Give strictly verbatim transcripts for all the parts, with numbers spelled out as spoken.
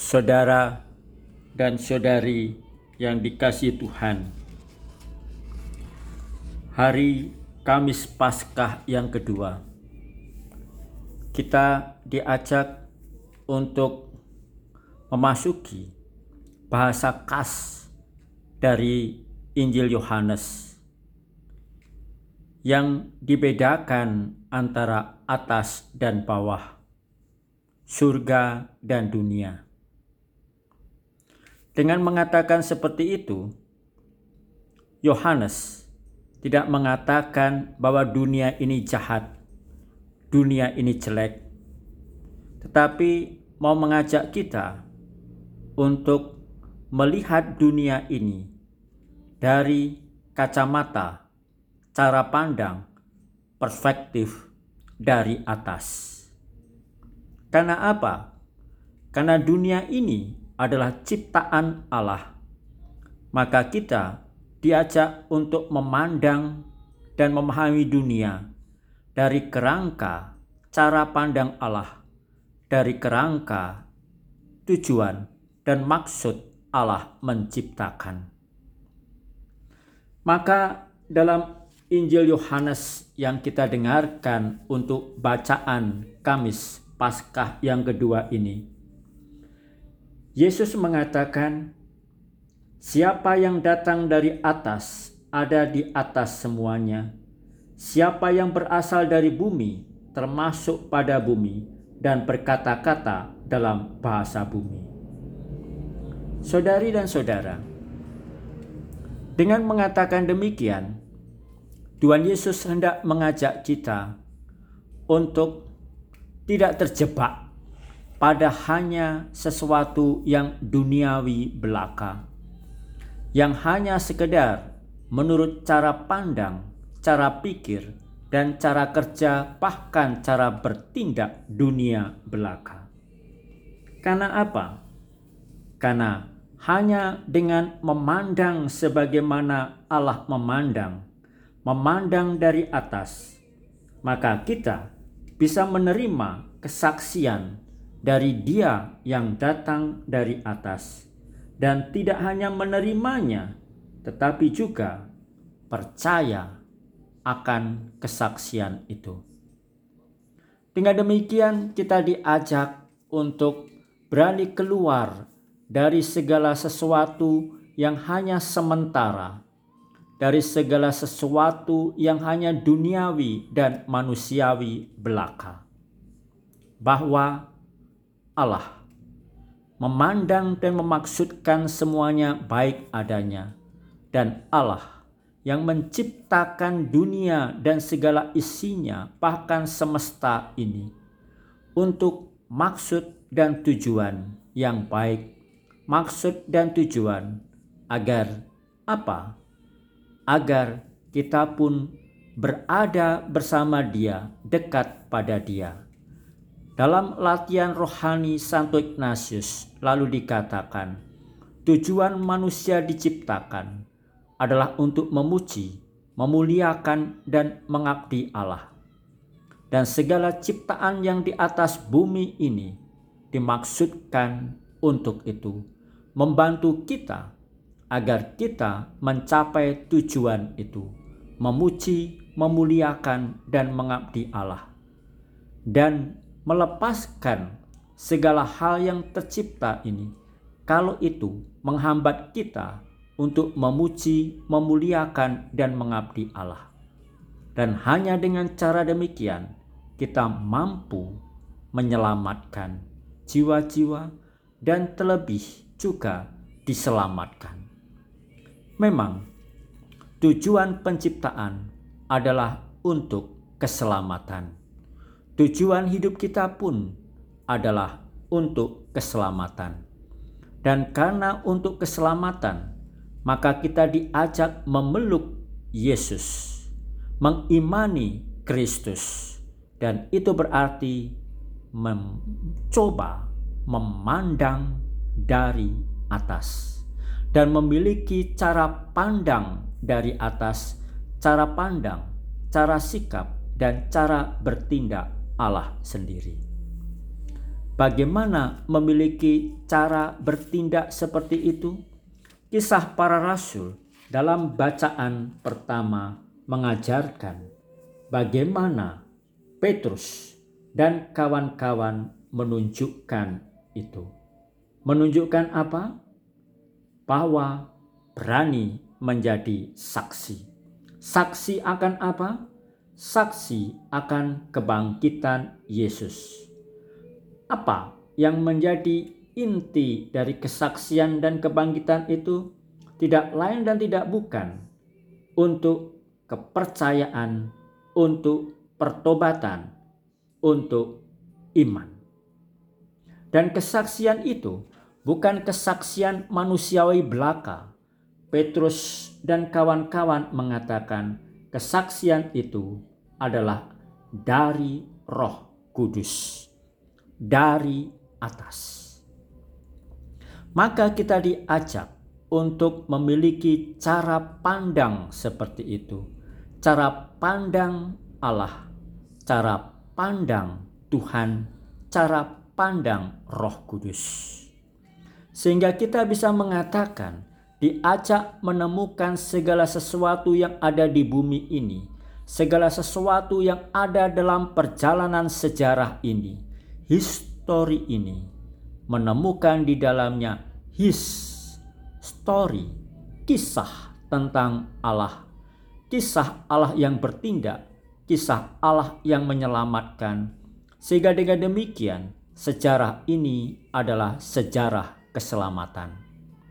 Saudara dan saudari yang dikasihi Tuhan, hari Kamis Paskah yang kedua, kita diajak untuk memasuki bahasa khas dari Injil Yohanes yang dibedakan antara atas dan bawah, surga dan dunia. Dengan mengatakan seperti itu, Yohanes tidak mengatakan bahwa dunia ini jahat, dunia ini jelek, tetapi mau mengajak kita untuk melihat dunia ini dari kacamata, cara pandang, perspektif dari atas. Karena apa? Karena dunia ini adalah ciptaan Allah, maka kita diajak untuk memandang dan memahami dunia dari kerangka cara pandang Allah, dari kerangka tujuan dan maksud Allah menciptakan. Maka dalam Injil Yohanes yang kita dengarkan untuk bacaan Kamis Paskah yang kedua ini, Yesus mengatakan, siapa yang datang dari atas ada di atas semuanya. Siapa yang berasal dari bumi termasuk pada bumi dan berkata-kata dalam bahasa bumi. Saudari dan saudara, dengan mengatakan demikian, Tuhan Yesus hendak mengajak kita untuk tidak terjebak pada hanya sesuatu yang duniawi belaka, yang hanya sekedar menurut cara pandang, cara pikir, dan cara kerja, bahkan cara bertindak dunia belaka. Karena apa? Karena hanya dengan memandang sebagaimana Allah memandang, memandang dari atas, maka kita bisa menerima kesaksian dari Dia yang datang dari atas, dan tidak hanya menerimanya, tetapi juga percaya akan kesaksian itu. Dengan demikian, kita diajak untuk berani keluar dari segala sesuatu yang hanya sementara, dari segala sesuatu yang hanya duniawi dan manusiawi belaka, bahwa Allah memandang dan memaksudkan semuanya baik adanya, dan Allah yang menciptakan dunia dan segala isinya, bahkan semesta ini, untuk maksud dan tujuan yang baik, maksud dan tujuan agar apa? Agar kita pun berada bersama Dia, dekat pada Dia. Dalam latihan rohani Santo Ignatius lalu dikatakan, tujuan manusia diciptakan adalah untuk memuji, memuliakan, dan mengabdi Allah. Dan segala ciptaan yang di atas bumi ini dimaksudkan untuk itu, membantu kita agar kita mencapai tujuan itu, memuji, memuliakan, dan mengabdi Allah, dan melepaskan segala hal yang tercipta ini, kalau itu menghambat kita untuk memuji, memuliakan, dan mengabdi Allah. Dan hanya dengan cara demikian kita mampu menyelamatkan jiwa-jiwa dan terlebih juga diselamatkan. Memang tujuan penciptaan adalah untuk keselamatan. Tujuan hidup kita pun adalah untuk keselamatan. Dan karena untuk keselamatan, maka kita diajak memeluk Yesus, mengimani Kristus. Dan itu berarti mencoba memandang dari atas dan memiliki cara pandang dari atas, cara pandang, cara sikap, dan cara bertindak Allah sendiri. Bagaimana memiliki cara bertindak seperti itu? Kisah Para Rasul dalam bacaan pertama mengajarkan bagaimana Petrus dan kawan-kawan menunjukkan itu. Menunjukkan apa? Bahwa berani menjadi saksi. Saksi akan apa? Saksi akan kebangkitan Yesus. Apa yang menjadi inti dari kesaksian dan kebangkitan itu? Tidak lain dan tidak bukan untuk kepercayaan, untuk pertobatan, untuk iman. Dan kesaksian itu bukan kesaksian manusiawi belaka. Petrus dan kawan-kawan mengatakan kesaksian itu adalah dari Roh Kudus, dari atas. Maka kita diajak untuk memiliki cara pandang seperti itu. Cara pandang Allah, cara pandang Tuhan, cara pandang Roh Kudus. Sehingga kita bisa mengatakan diajak menemukan segala sesuatu yang ada di bumi ini, segala sesuatu yang ada dalam perjalanan sejarah ini, histori ini, menemukan di dalamnya his story, kisah tentang Allah, kisah Allah yang bertindak, kisah Allah yang menyelamatkan, sehingga dengan demikian sejarah ini adalah sejarah keselamatan.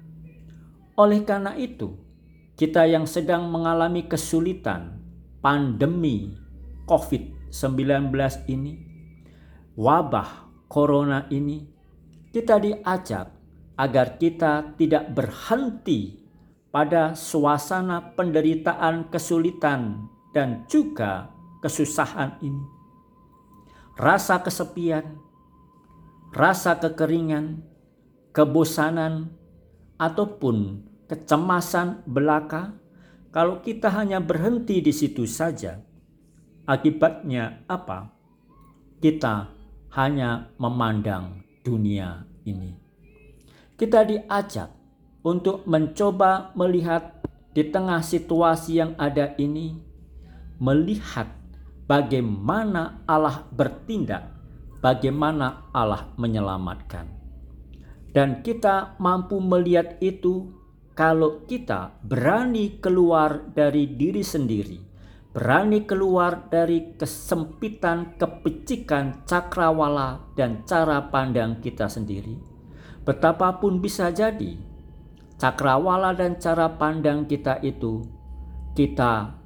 Oleh karena itu, kita yang sedang mengalami kesulitan pandemi covid sembilan belas ini, wabah corona ini, kita diajak agar kita tidak berhenti pada suasana penderitaan, kesulitan, dan juga kesusahan ini. Rasa kesepian, rasa kekeringan, kebosanan, ataupun kecemasan belaka, kalau kita hanya berhenti di situ saja, akibatnya apa? Kita hanya memandang dunia ini. Kita diajak untuk mencoba melihat di tengah situasi yang ada ini, melihat bagaimana Allah bertindak, bagaimana Allah menyelamatkan. Dan kita mampu melihat itu kalau kita berani keluar dari diri sendiri, berani keluar dari kesempitan, kepicikan, cakrawala, dan cara pandang kita sendiri. Betapapun bisa jadi cakrawala dan cara pandang kita itu kita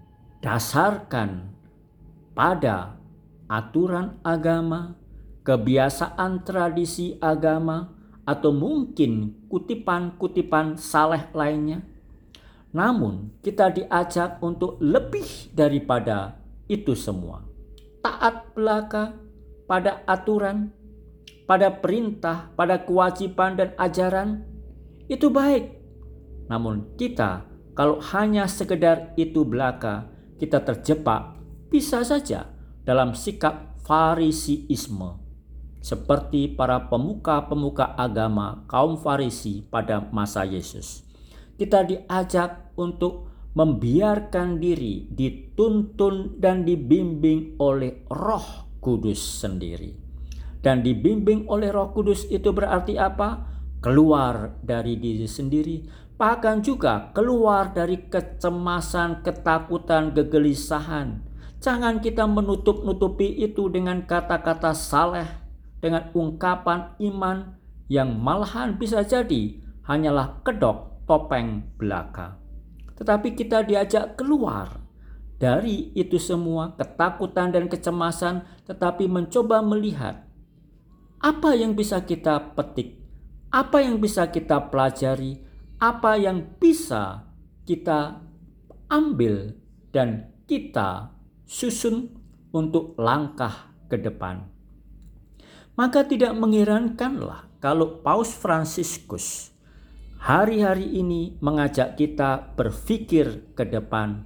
dasarkan pada aturan agama, kebiasaan tradisi agama, atau mungkin kutipan-kutipan saleh lainnya. Namun kita diajak untuk lebih daripada itu semua. Taat belaka pada aturan, pada perintah, pada kewajiban dan ajaran, itu baik. Namun kita kalau hanya sekedar itu belaka, kita terjebak bisa saja dalam sikap farisiisme, seperti para pemuka-pemuka agama kaum Farisi pada masa Yesus. Kita diajak untuk membiarkan diri dituntun dan dibimbing oleh Roh Kudus sendiri. Dan dibimbing oleh Roh Kudus itu berarti apa? Keluar dari diri sendiri, bahkan juga keluar dari kecemasan, ketakutan, kegelisahan. Jangan kita menutup-nutupi itu dengan kata-kata saleh, dengan ungkapan iman yang malahan bisa jadi hanyalah kedok topeng belaka. Tetapi kita diajak keluar dari itu semua ketakutan dan kecemasan, tetapi mencoba melihat apa yang bisa kita petik, apa yang bisa kita pelajari, apa yang bisa kita ambil dan kita susun untuk langkah ke depan. Maka tidak mengherankanlah kalau Paus Fransiskus hari-hari ini mengajak kita berpikir ke depan,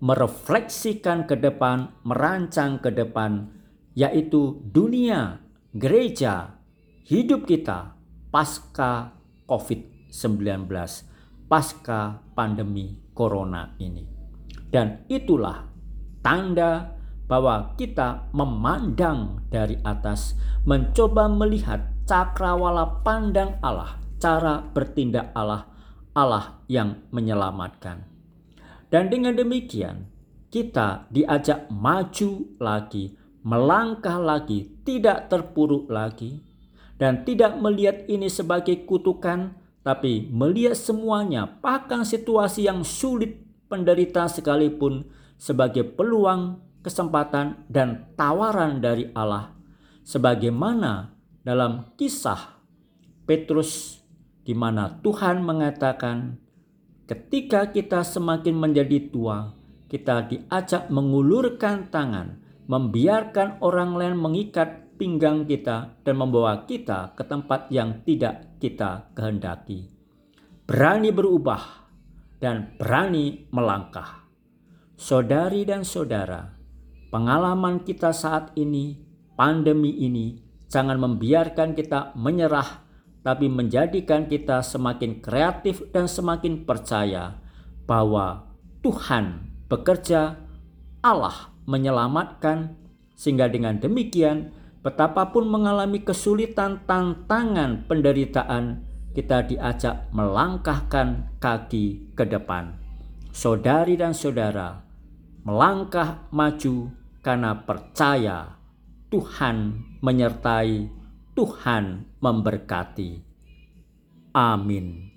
merefleksikan ke depan, merancang ke depan, yaitu dunia gereja, hidup kita pasca covid sembilan belas, pasca pandemi corona ini. Dan itulah tanda bahwa kita memandang dari atas, mencoba melihat cakrawala pandang Allah, cara bertindak Allah, Allah yang menyelamatkan. Dan dengan demikian kita diajak maju lagi, melangkah lagi, tidak terpuruk lagi, dan tidak melihat ini sebagai kutukan, tapi melihat semuanya, bahkan situasi yang sulit, penderita sekalipun, sebagai peluang, kesempatan, dan tawaran dari Allah. Sebagaimana dalam kisah Petrus, di mana Tuhan mengatakan, ketika kita semakin menjadi tua, kita diajak mengulurkan tangan, membiarkan orang lain mengikat pinggang kita dan membawa kita ke tempat yang tidak kita kehendaki. Berani berubah dan berani melangkah. Saudari dan saudara, pengalaman kita saat ini, pandemi ini, jangan membiarkan kita menyerah, tapi menjadikan kita semakin kreatif dan semakin percaya bahwa Tuhan bekerja, Allah menyelamatkan, sehingga dengan demikian betapapun mengalami kesulitan, tantangan, penderitaan, kita diajak melangkahkan kaki ke depan. Saudari dan saudara, melangkah maju karena percaya Tuhan menyertai, Tuhan memberkati. Amin.